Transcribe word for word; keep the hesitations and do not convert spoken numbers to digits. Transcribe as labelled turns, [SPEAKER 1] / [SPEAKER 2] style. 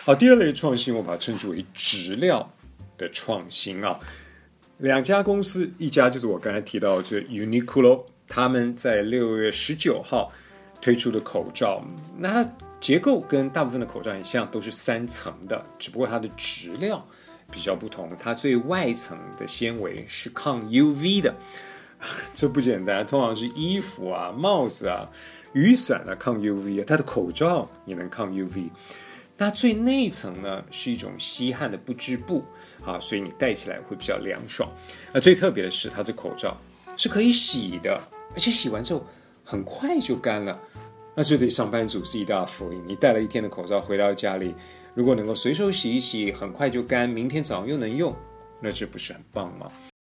[SPEAKER 1] 好，第二类创新我把它称之为质料的创新啊。两家公司，一家就是我刚才提到的这 Uniqlo， 他们在六月十九号推出的口罩，那它结构跟大部分的口罩很像，都是三层的，只不过它的质料比较不同，它最外层的纤维是抗 U V 的，这不简单，通常是衣服啊、帽子啊、雨伞啊抗 U V 啊，它的口罩也能抗 U V。那最内层呢是一种吸汗的不织布啊，所以你戴起来会比较凉爽。那最特别的是，它这口罩是可以洗的，而且洗完之后很快就干了。那这对上班族是一大福音。你戴了一天的口罩回到家里，如果能够随手洗一洗，很快就干，明天早上又能用，那这不是很棒吗？